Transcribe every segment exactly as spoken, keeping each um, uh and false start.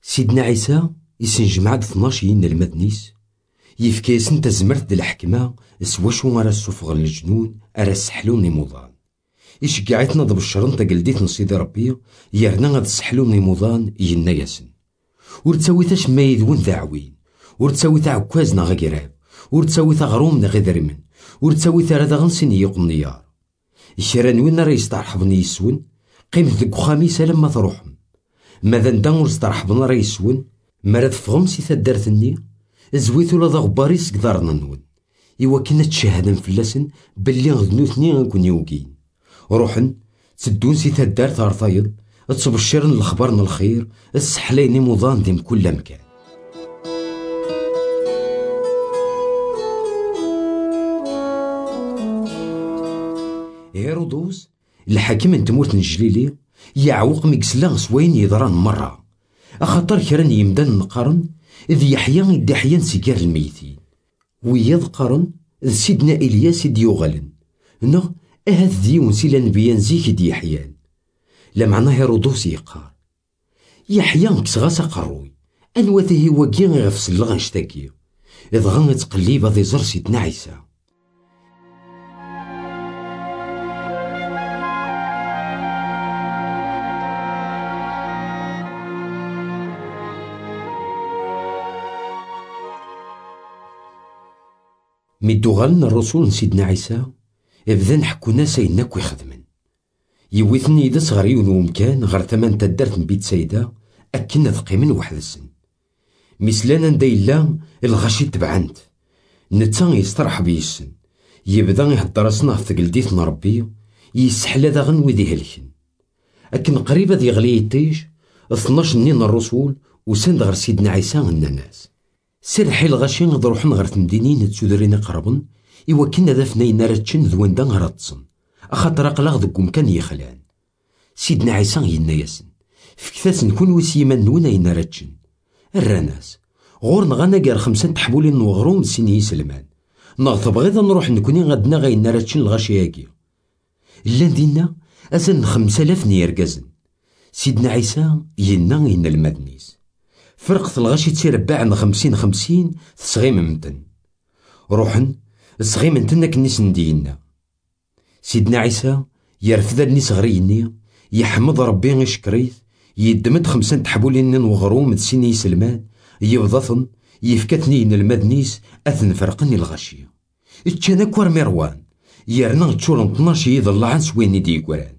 سيدنا عيسى يسنجمع د اثناش ين المدنيس يفكيسن تزمرت د الحكمة سوا شو راه السفغ الجنون راه سحلون نيموضان يشجعتنا ضب الشرن تقلديت نصيدي ربي يرنا غاد سحلون نيموضان ينا ياسن ورتساويتاش ما يدون ذاعوين ورتساويتا عكازنا غاكراب ورتساويتا غرومنا غدرمن ورتساويتا راه غنسين يقن نيار الشران وين راه يسترحبني يسون قيمت دك خميسة لما تروحهم ماذا ندان ورسترحبنا راه يسون مراد فغم سي تدارتني زويتو لا غباري سكدارنا نون إوا كنا تشاهدن فلاسن بلي غدنوثني غنكون يوكين روحن تدون سي تدارت رطايض تبشرن الخبرنا الخير السحليني مضان ديم كل مكان. هيرودوس الحاكم نتموت نجليلي يعوق مكسلا سوين يضران مرة أخطر كران يمدان نقارن إذ يحيى يدي حيان سيجار الميتين وياض قارن إذ سيدنا إلياس يدي يغلن نغ أهد ديون سيلا نبيان زيك يدي يحيان لمعنى هيرودوس يقار يحيان كسغاسا قروي أنواته وكين غفس اللغن شتاكي إذ غن تقليب ذي زر سيدنا عيسى. ميدو غالنا الرسول سيدنا عيسى إبذان حكونا سيدنا كوي خدمن يويثني إذا صغريون ومكان غير ثمان تدارت من بيت سيدة أكنا ثقيمن واحد السن مثلانا ندايلا الغشي تبعنت نتا يسترحب يسن يبدا يهدر راسنا في ثقلديتنا ربي يسحل هذا غن ويدي هلكن أكن قريبة دي غلي يطيش اثناش نين الرسول وسند غير سيدنا عيسى غنا ناس سرحي الغشي نضروحن غير تمدينين تسودرين قربن إوا كنا دافنين راتشن ذوان دا غراتصن أخاطر أقلاغ ذك مكان يخلان سيدنا عيسى ينا ياسن فكثاس نكون وسيمان نونا ينا راتشن الراناس غورنا غانا قار خمسة تحبولين نوغروم سيني سلمان نغطب غيظا نروح نكوني غادنا غاينا راتشن الغاشياكي اللان دينا أزن خمسة آلاف نيرقازن سيدنا عيسى ينا ينا المدنيس فرقة الغاشي تيربع عن خمسين خمسين تسغيم ممتن روحن الصغيم نتنا كنيس ندينا سيدنا عيسى يرفض النيس غريني يحمد ربي يشكريث يدمد خمسة تحبولين وغروم سيني سلمان يبضثن يفكتني المدنيس أثن فرقني الغشية اتشانا كوار مروان يرنا تشور نطناش يضل عن سويني دي كوران.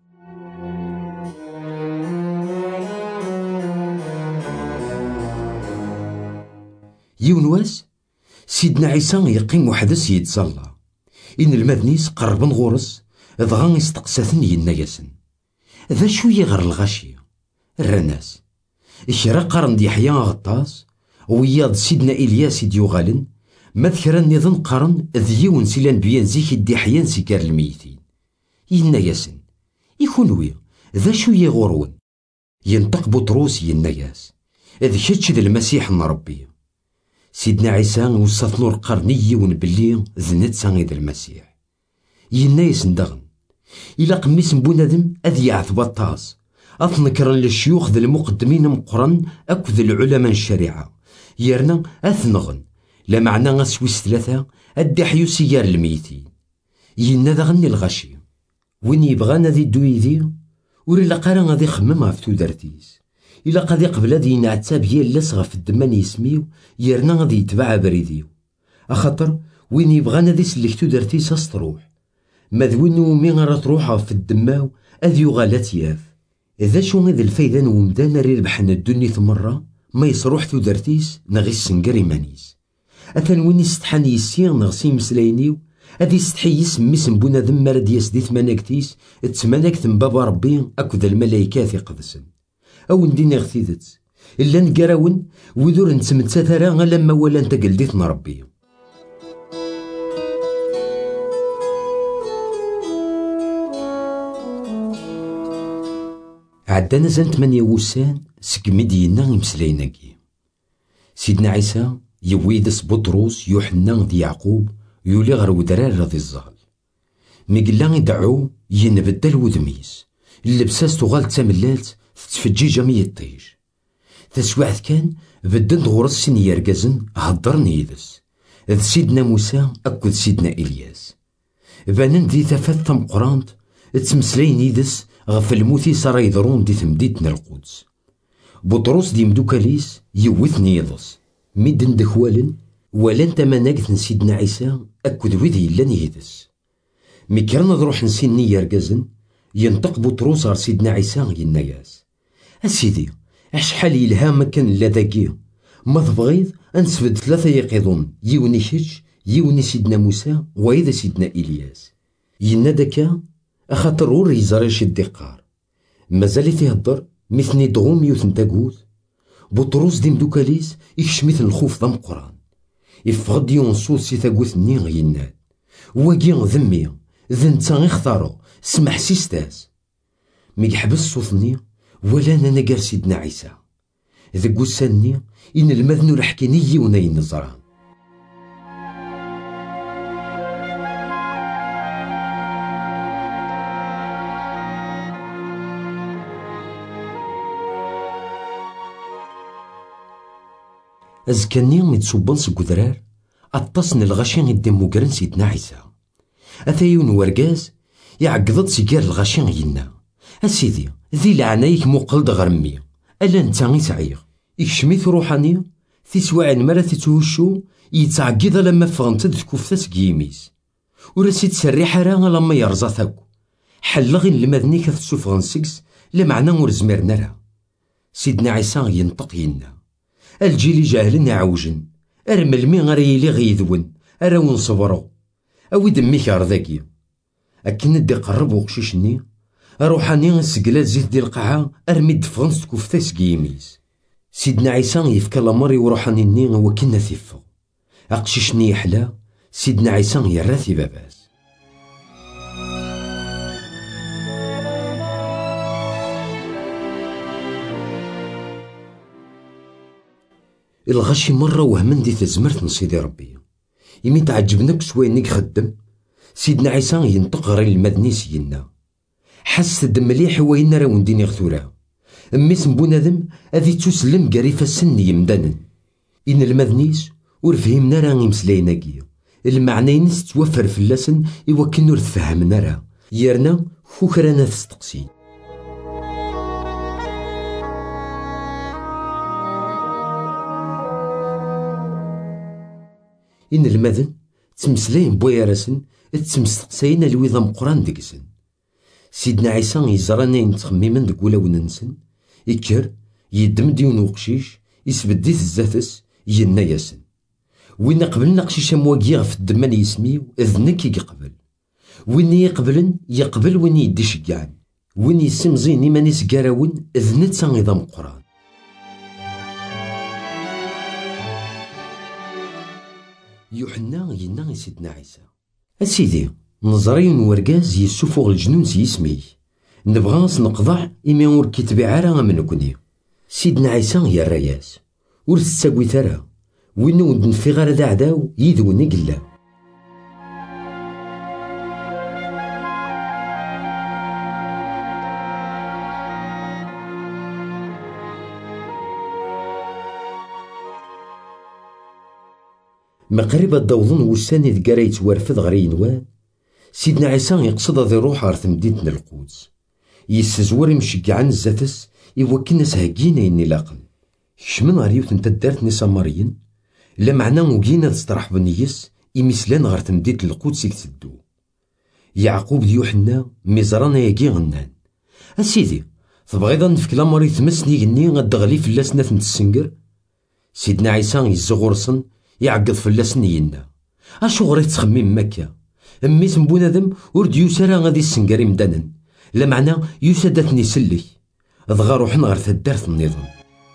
يونواس سيدنا عيسى يقيم وحدس يتصلى إن المدنيس قرب غورس ضغان يستقساثن ينا ياسن ذا شوية غير الغاشية الرناس إشرا قرن دي حيان غطاس وياض سيدنا إلياس يديو غالن مذكرا نظن قرن ذيون سيلان بيان زيك دي حيان سيكار الميتين ينا ياسن يكون ويا ذا شوية غورون ينطق بطروس ينا ياس إذ شتش ذا المسيح نربيه سيدنا عيسى وصف نور قرني ونبلي ذنت سانغيد المسيح ينا يسندغن إلا قميس بونادم أذ يعث بطاس أثنكرن للشيوخ ذا المقدمين مقرن أكو ذا العلماء الشريعة يرنا أثنغن لا معنى غسويس ثلاثة أدي حيو سيار الميتين ينا ذغني الغشي وين يبغانا ذي دويذي وري لقارا غادي خمم غف تودرتيس إلا قد قبل هذه نعتاب هي اللصغة في الدمان يسميو يرنا غادي يتبع بريديو أخطر وين يبغانا ذي سلكتو درتيس أسطروح مذوينو مين غير تروحها في الدماو أذ يغالات ياف إذا شو ذي الفايدان ومدانا ريربحنا الدنيا ثمرة ما يصروح ثو درتيس نغي السنقري مانيس أثن وين يستحاني يسير نغسي مسلاينيو أذي يستحي يسمي سنبونا ذم مرد يسدي ثماناكتيس تسماناك ثم بابا ربي أكو ذا الملايكات يقدسن أو نديني غثيدت إلا نقراون وذور نتمتثرا لما ولا انت قلديتنا ربي. عدانا زان تمانية وسان سك مدينة يمسلايناكي سيدنا عيسى يويدس بطروس يوحنا ذي يعقوب يولي غير ودرار رضي الزهل ميقلا يدعو ينبدل وذميس اللبساس تغال تملالت تتفجي جميع الطيش تسواعد كان بدن غورس سن يرقزن هضرن يدس ذ سيدنا موسى أكد سيدنا إلياس. بانن دي تفات تمقرانت تمسلين يدس غف الموتي صار يضرون دي تمديدنا القدس. بطرس دي مدوكاليس يوثني يضس ميدن دخوالن ولن تمناقت سيدنا عيسى أكد وذي لن يدس. مكرنا نروح نسيني يرقزن ينطق بطرس غير سيدنا عيسى يناياس. أسيدي أشحال يلهام كان لذاكي ما تبغيض أنسفد ثلاثة يقظون يوني كيتش يوني سيدنا موسى وإذا سيدنا إلياس. ينادكا أخاطر ور يزريش الدقار مازال تيهضر مثني دغوم يوثن تاقوث. بطرس دي مدوكاليس يكشميث الخوف ضم قران يفغد ينصوص سي تاقوث ني غيناد واقي ذمي ذنتا يختارو سمح سيستاس. مي يحبس صوتني ولا انا نقال سيدنا عيسى ذا قساني إن المذنو رحكيني يوني النزران. أزكاني متصوبان سكودرار أطاسن الغاشين يدين مقرن سيدنا عيسى. أثايون ورقاز يعقضت سيكار الغاشين ينا. أسيدي ذي لعنايك مقلد غرمي ألا نتا يسعيغ يكشميث روحاني تسواعن مرة تتوشو يتعقيض لما فغنتد كفتاس قيميس ورسي تسريح راه لما يرزا ثاكو حلغ المذني كتسوف غنسكس لمعنى ورزمير نرى. سيدنا عيسى ينطق ينا الجيل جاهلين عوجن أرمل مي غريلي غيذون أراون صبرو أوي دميك أرذاكي أكن دي قرب وقشيشني روحاني سقلات زيت دي القاعة أرميد فغنس كفتاس قيميس. سيدنا عيسى يفكى لامري وروحاني ني وكنا ثيفو أقشيشني يحلا سيدنا عيسى يراثي باباس. الغشي مرة وهمن دي تزمرت من سيدي ربي يمي تعجبناك سوينيك خدم. سيدنا عيسى ينطق غير المدني سينا حس دم مليح وين راه ونديني غثورا ميس بونادم اذي تسلم قريفة السن يمدانن. إن المذنيس ورفهمنا راه يمسلايناكي المعنى ينس توفر في اللسن يوكن ور تفهمنا راه يرنا خوكرانا تستقسي. إن المذن تمسلاين بويا راسن تمستقساين الويضا مقران دقسن. سيدنا عيسى يزرانا ينتخميمن دك ولاو ننسن يكر يدمد يون وقشيش يسبديت الزاتس ينا ياسن. وين قبلنا قشيشة مواقيا في الدمان يسميو اذنك يقبل وين يقبلن يقبل وين يدي شقعن وين يسمزين إيمانيس قاراون اذنت سان نظام قران. يوحنا ينا سيدنا عيسى أسيدي نظرين ورقاز يسوفو الجنون سيسمي نبغاس نقضع إمي ور كيتبيع راه منكني. سيدنا عيسى يا الرياس ور تساقوي ثرا وين ود نفي غير دا عداو يدوني قلا. مقربة دوضن وساني ذكرا يتوارفد غير ينوان. سيدنا عيسى يقصد ذي روح غير تمدينة القدس يستزور يمشقعن الزاتس يوكل ناس هاكينا يني لاقن كشمن غير يوث نتا دارت نسا ماريين لا معنى وكينا تسترح بنيس يمسلان غير تمدينة القدس يكتدو. يعقوب دي يوحنا ميزرانا ياكي غنان أسيدي تبغيض نفك لاماري تمسني يني غدغلي فلاسنا ثنت السنقر. سيدنا عيسى يزغورسن يعقد فلاسن ينا اشو غريت تخمم مكة اميس بونادم ورد يوسرا غادي السنقري مدانن لا معنى يوسادتني سلي ضغا روحنا غير تدارت النظام.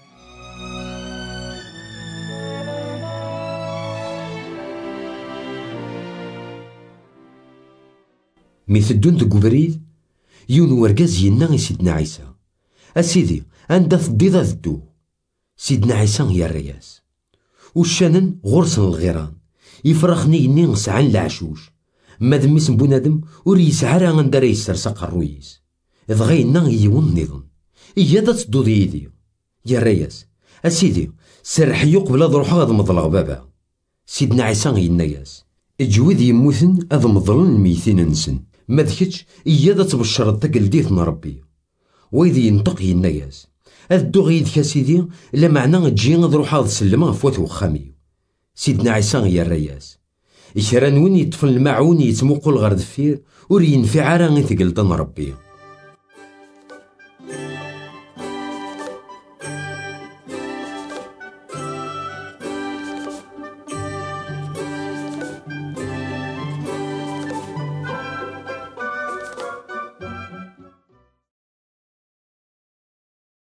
مي تدون دك بريد يون ورقاز ينا سيدنا عيسى أسيدي عندها تضيضا ذدو. سيدنا عيسى يا الرياس وشانن غرسن الغيران يفرخني يني نسعان العشوش مادميس بونادم ور يسعى راه غندار يسرسق الرويس دغا ينا يون نظن إيا دا تدوض يدي يا الرياس أسيدي سرحي قبل هاد روحها هاد مضلغ بابا. سيدنا عيسى يناياس اجويد يموتن هاد مضلن الميتين نسن، ما ذكتش إيا دا تبشر داك لديتنا ربي. وإذ ينطق يناياس هاد دو غيدك سيدي لا معنى تجي هاد روحها تسلمها فوات وخامي. سيدنا عيسى يراياس إكران وين يطفل المعون يتموقل غير دفير ور ينفع راه غي تقلدن ربي.